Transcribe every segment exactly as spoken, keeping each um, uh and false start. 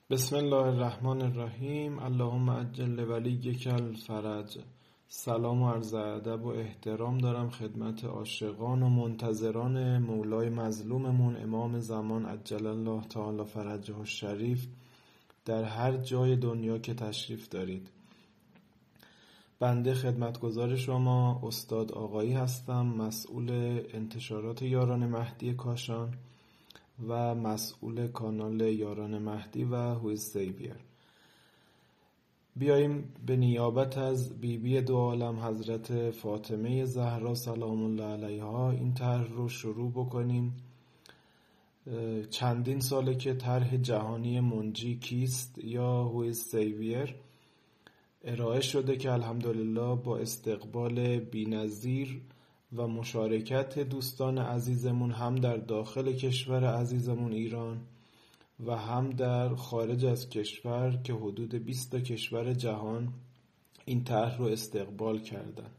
بسم الله الرحمن الرحیم. اللهم عجل لولیک الفرج. سلام و عرض ادب و احترام دارم خدمت عاشقان و منتظران مولای مظلوممون امام زمان عجل الله تعالی فرجه الشریف در هر جای دنیا که تشریف دارید. بنده خدمتگزار شما استاد آقایی هستم، مسئول انتشارات یاران مهدی کاشان و مسئول کانال یاران مهدی و هویز سیویر. بیاییم به نیابت از بیبی بی دو عالم حضرت فاطمه زهرا سلام الله علیها این طرح رو شروع بکنیم. چندین ساله که طرح جهانی منجی کیست یا هویز سیویر ارائه شده که الحمدلله با استقبال بی‌نظیر و مشارکت دوستان عزیزمون هم در داخل کشور عزیزمون ایران و هم در خارج از کشور که حدود بیست تا کشور جهان این طرح رو استقبال کردن.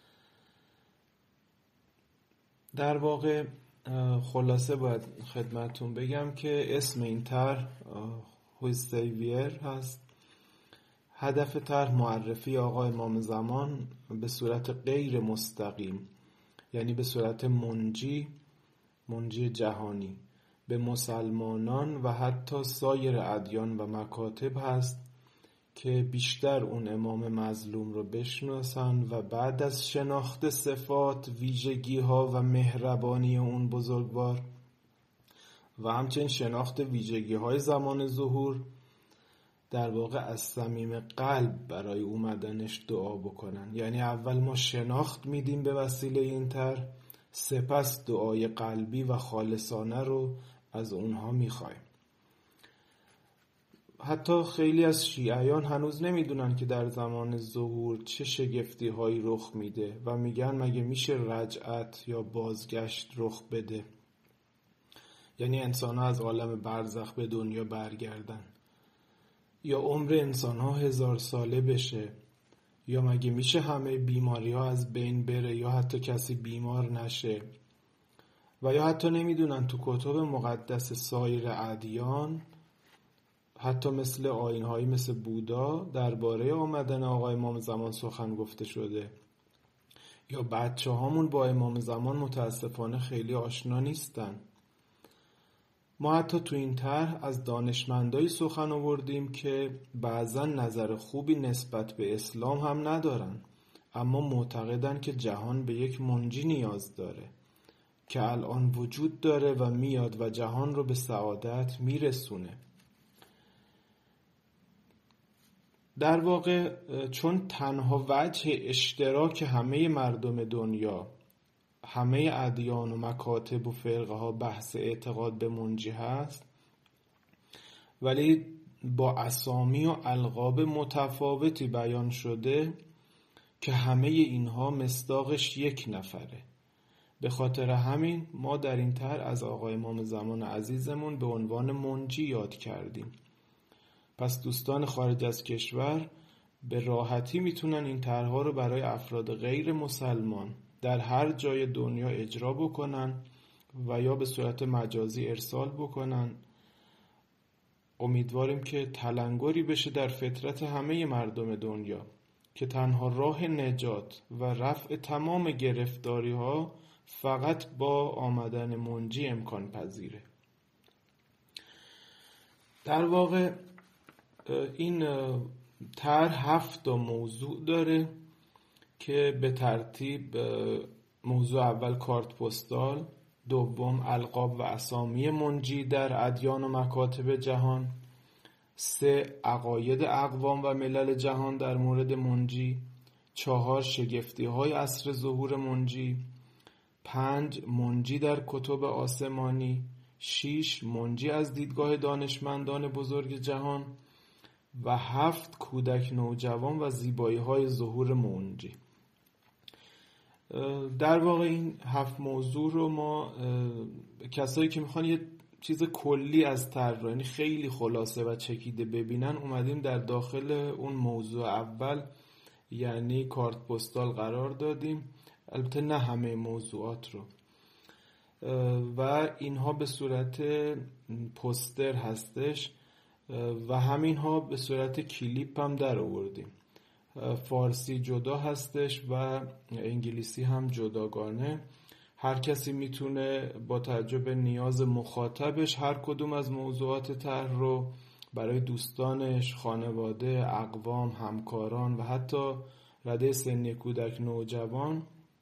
در واقع خلاصه باید خدمتون بگم که اسم این طرح هویز سیویر هست. هدف طرح معرفی آقا امام زمان به صورت غیر مستقیم، یعنی به صورت منجی منجی جهانی به مسلمانان و حتی سایر ادیان و مکاتب هست که بیشتر اون امام مظلوم رو بشناسن و بعد از شناخت صفات، ویژگی ها و مهربانی اون بزرگوار و همچنین شناخت ویژگی های زمان ظهور در واقع از صمیم قلب برای اومدنش دعا بکنن. یعنی اول ما شناخت میدیم به وسیله این طرح، سپس دعای قلبی و خالصانه رو از اونها میخوایم. حتی خیلی از شیعیان هنوز نمیدونن که در زمان ظهور چه شگفتی هایی رخ میده و میگن مگه میشه رجعت یا بازگشت رخ بده، یعنی انسان ها از عالم برزخ به دنیا برگردن، یا عمر انسان ها هزار ساله بشه، یا مگه میشه همه بیماری ها از بین بره یا حتی کسی بیمار نشه. و یا حتی نمیدونن تو کتب مقدس سایر ادیان، حتی مثل آیین‌هایی مثل بودا درباره آمدن آقا امام زمان سخن گفته شده، یا بچه هامون با امام زمان متاسفانه خیلی آشنا نیستن. ما حتی تو این طرح از دانشمندایی سخن آوردیم که بعضا نظر خوبی نسبت به اسلام هم ندارن، اما معتقدن که جهان به یک منجی نیاز داره که الان وجود داره و میاد و جهان رو به سعادت میرسونه. در واقع چون تنها وجه اشتراک همه مردم دنیا، همه ادیان و مکاتب و فرقه ها بحث اعتقاد به منجی هست، ولی با اسامی و القاب متفاوتی بیان شده که همه اینها مصداقش یک نفره. به خاطر همین ما در این طرح از آقا امام زمان عزیزمون به عنوان منجی یاد کردیم. پس دوستان خارج از کشور به راحتی میتونن این طرح‌ها رو برای افراد غیر مسلمان در هر جای دنیا اجرا بکنن و یا به صورت مجازی ارسال بکنن. امیدواریم که تلنگری بشه در فطرت همه مردم دنیا که تنها راه نجات و رفع تمام گرفتاری ها فقط با آمدن منجی امکان پذیره. در واقع این طرح هفت تا موضوع داره که به ترتیب موضوع اول کارت پستال، دوم القاب و اسامی منجی در ادیان و مکاتب جهان، سه عقاید اقوام و ملل جهان در مورد منجی، چهار شگفتی های عصر ظهور منجی، پنج منجی در کتب آسمانی، شش منجی از دیدگاه دانشمندان بزرگ جهان و هفت کودک نوجوان و زیبایی های ظهور منجی. در واقع این هفت موضوع رو ما کسایی که میخوان یه چیز کلی از طرح رو، یعنی خیلی خلاصه و چکیده ببینن، اومدیم در داخل اون موضوع اول یعنی کارت پستال قرار دادیم. البته نه همه موضوعات رو، و اینها به صورت پوستر هستش و همین ها به صورت کلیپ هم در آوردیم. فارسی جدا هستش و انگلیسی هم جداگانه. هر کسی میتونه با توجه به نیاز مخاطبش هر کدوم از موضوعات طرح رو برای دوستانش، خانواده، اقوام، همکاران و حتی رده سنی کودک نوجوان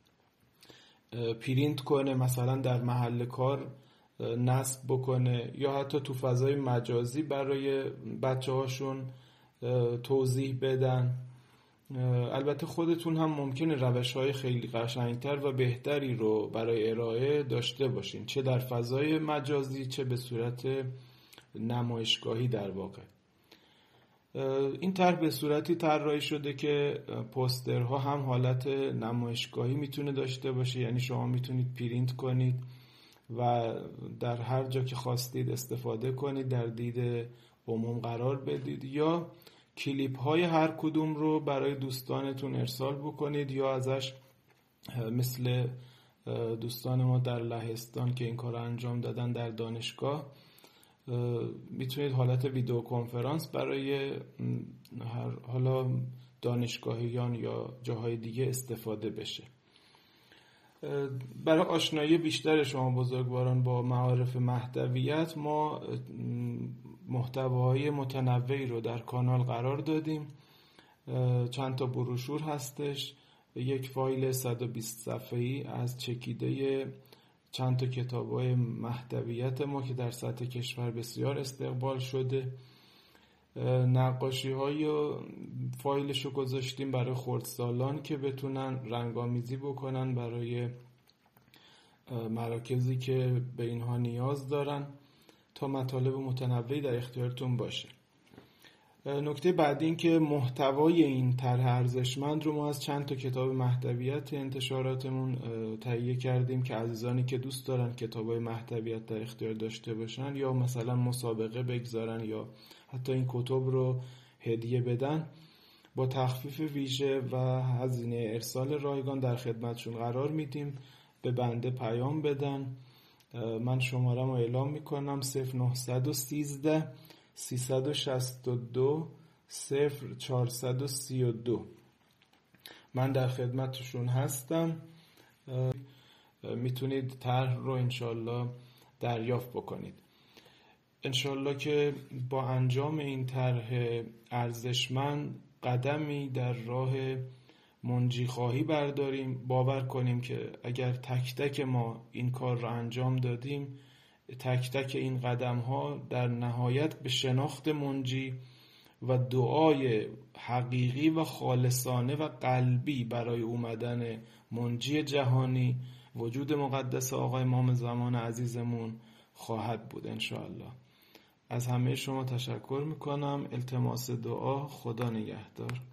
پرینت کنه، مثلا در محل کار نصب بکنه یا حتی تو فضای مجازی برای بچه هاشون توضیح بدن. البته خودتون هم ممکنه روش‌های خیلی قشنگتر و بهتری رو برای ارائه داشته باشین، چه در فضای مجازی چه به صورت نمایشگاهی. در واقع این طرح به صورتی طراحی شده که پوسترها هم حالت نمایشگاهی میتونه داشته باشه، یعنی شما میتونید پرینت کنید و در هر جا که خواستید استفاده کنید، در دید عموم قرار بدید، یا کلیپ های هر کدوم رو برای دوستانتون ارسال بکنید یا ازش مثل دوستان ما در لهستان که این کار انجام دادن در دانشگاه میتونید حالت ویدیو کنفرانس برای حالا دانشگاهیان یا جاهای دیگه استفاده بشه. برای آشنایی بیشتر شما بزرگواران با معارف مهدویت ما محتواهای متنوعی رو در کانال قرار دادیم. چند تا بروشور هستش، یک فایل صد و بیست صفحه‌ای از چکیده چند تا کتاب‌های مهدویت ما که در سطح کشور بسیار استقبال شده. نقاشی‌های فایلشو گذاشتیم برای خردسالان که بتونن رنگامیزی بکنن برای مراکزی که به اینها نیاز دارن تا مطالب متنوعی در اختیارتون باشه. نکته بعدی این که محتوای این طرح ارزشمند رو ما از چند تا کتاب مهدویت انتشاراتمون تهیه کردیم که عزیزانی که دوست دارن کتابای مهدویت در اختیار داشته باشن یا مثلا مسابقه بگذارن یا حتی این کتب رو هدیه بدن، با تخفیف ویژه و هزینه ارسال رایگان در خدمتشون قرار میدیم. به بنده پیام بدن، من شماره‌مو اعلام میکنم: صفر نه یک سه سه شش دو صفر چهار سه دو. من در خدمتشون هستم. میتونید طرح رو انشالله دریافت بکنید. انشالله که با انجام این طرح ارزشمند قدمی در راه منجی خواهی برداریم. باور کنیم که اگر تک تک ما این کار رو انجام دادیم، تک تک این قدم ها در نهایت به شناخت منجی و دعای حقیقی و خالصانه و قلبی برای اومدن منجی جهانی، وجود مقدس آقای امام زمان عزیزمون خواهد بود انشاءالله. از همه شما تشکر میکنم. التماس دعا. خدا نگهدار.